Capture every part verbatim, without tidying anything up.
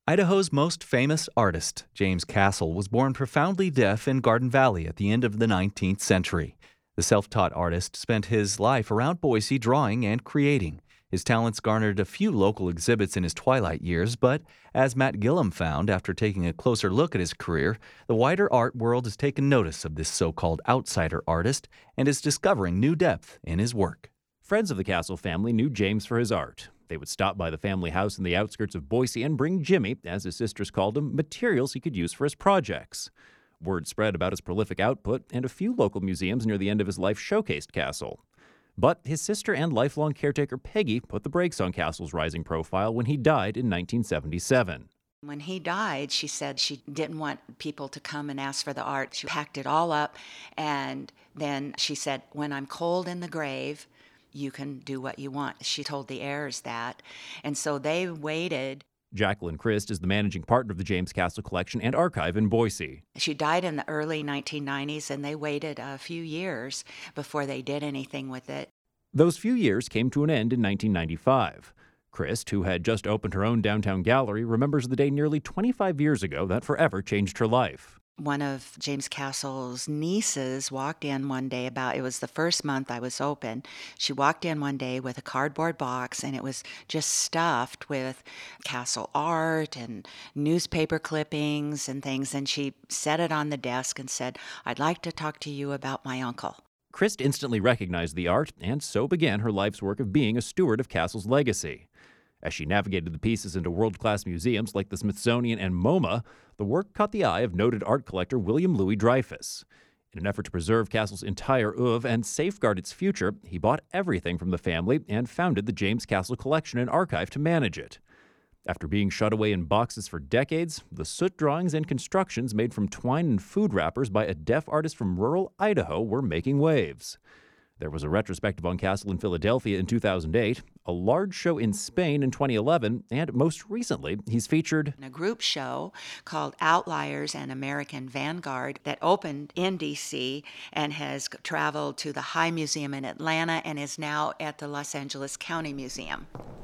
Idaho's most famous artist, James Castle, was born profoundly deaf in Garden Valley at the end of the nineteenth century. The self-taught artist spent his life around Boise drawing and creating. His talents garnered a few local exhibits in his twilight years, but as Matt Gillum found after taking a closer look at his career, the wider art world has taken notice of this so-called outsider artist and is discovering new depth in his work. Friends of the Castle family knew James for his art. They would stop by the family house in the outskirts of Boise and bring Jimmy, as his sisters called him, materials he could use for his projects. Word spread about his prolific output, and a few local museums near the end of his life showcased Castle. But his sister and lifelong caretaker Peggy put the brakes on Castle's rising profile when he died in nineteen seventy-seven. When he died, she said she didn't want people to come and ask for the art. She packed it all up, and then she said, "When I'm cold in the grave, you can do what you want." She told the heirs that. And so they waited. Jacqueline Christ is the managing partner of the James Castle Collection and Archive in Boise. She died in the early nineteen nineties, and they waited a few years before they did anything with it. Those few years came to an end in nineteen ninety-five. Christ, who had just opened her own downtown gallery, remembers the day nearly twenty-five years ago that forever changed her life. One of James Castle's nieces walked in one day about, it was the first month I was open. She walked in one day with a cardboard box, and it was just stuffed with Castle art and newspaper clippings and things. And she set it on the desk and said, "I'd like to talk to you about my uncle." Christ instantly recognized the art, and so began her life's work of being a steward of Castle's legacy. As she navigated the pieces into world-class museums like the Smithsonian and MoMA, the work caught the eye of noted art collector William Louis Dreyfus. In an effort to preserve Castle's entire oeuvre and safeguard its future, he bought everything from the family and founded the James Castle Collection and Archive to manage it. After being shut away in boxes for decades, the soot drawings and constructions made from twine and food wrappers by a deaf artist from rural Idaho were making waves. There was a retrospective on Castle in Philadelphia in two thousand eight, a large show in Spain in twenty eleven, and most recently, he's featured in a group show called Outliers and American Vanguard that opened in D C and has traveled to the High Museum in Atlanta and is now at the Los Angeles County Museum.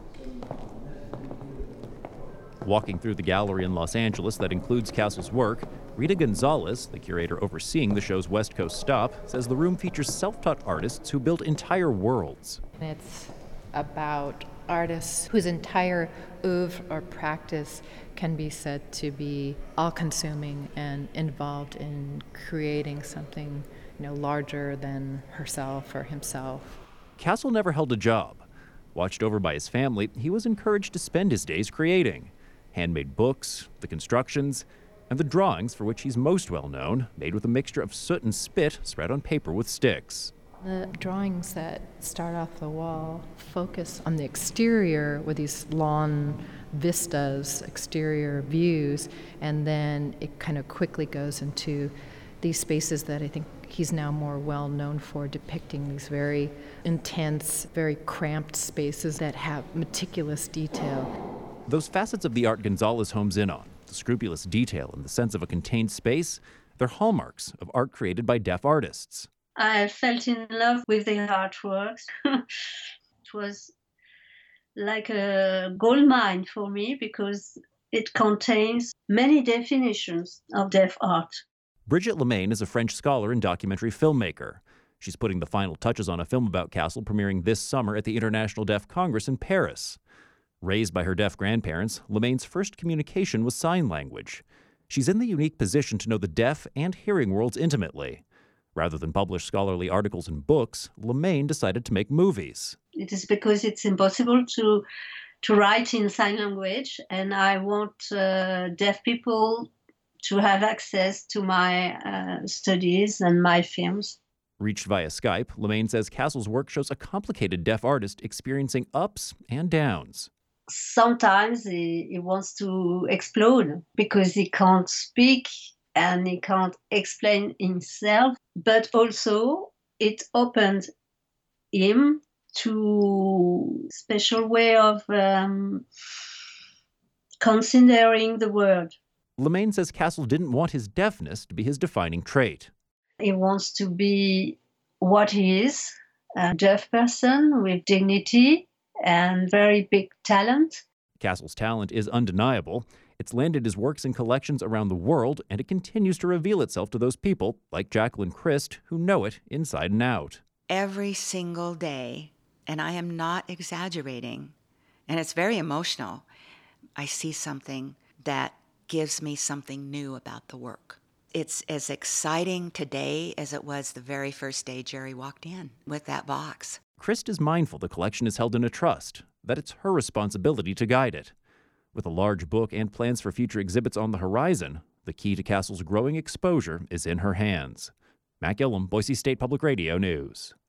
Walking through the gallery in Los Angeles that includes Castle's work, Rita Gonzalez, the curator overseeing the show's West Coast stop, says the room features self-taught artists who built entire worlds. It's about artists whose entire oeuvre or practice can be said to be all-consuming and involved in creating something, you know, larger than herself or himself. Castle never held a job. Watched over by his family, he was encouraged to spend his days creating. Handmade books, the constructions, and the drawings for which he's most well known, made with a mixture of soot and spit spread on paper with sticks. The drawings that start off the wall focus on the exterior with these lawn vistas, exterior views, and then it kind of quickly goes into these spaces that I think he's now more well known for, depicting these very intense, very cramped spaces that have meticulous detail. Those facets of the art Gonzalez homes in on, the scrupulous detail and the sense of a contained space, they're hallmarks of art created by deaf artists. I felt in love with the artworks. It was like a gold mine for me because it contains many definitions of deaf art. Brigitte Lemaine is a French scholar and documentary filmmaker. She's putting the final touches on a film about Castle premiering this summer at the International Deaf Congress in Paris. Raised by her deaf grandparents, Lemaine's first communication was sign language. She's in the unique position to know the deaf and hearing worlds intimately. Rather than publish scholarly articles and books, Lemaine decided to make movies. It is because it's impossible to to write in sign language, and I want uh, deaf people to have access to my uh, studies and my films. Reached via Skype, Lemaine says Castle's work shows a complicated deaf artist experiencing ups and downs. Sometimes he, he wants to explode because he can't speak and he can't explain himself, but also it opened him to special way of um, considering the world. Lemaine says Castle didn't want his deafness to be his defining trait. He wants to be what he is, a deaf person with dignity and very big talent. Castle's talent is undeniable, It's landed his works in collections around the world, and it continues to reveal itself to those people, like Jacqueline Christ, who know it inside and out. Every single day, and I am not exaggerating, and it's very emotional, I see something that gives me something new about the work. It's as exciting today as it was the very first day Jerry walked in with that box. Christ is mindful the collection is held in a trust, that it's her responsibility to guide it. With a large book and plans for future exhibits on the horizon, the key to Castle's growing exposure is in her hands. Matt Gillum, Boise State Public Radio News.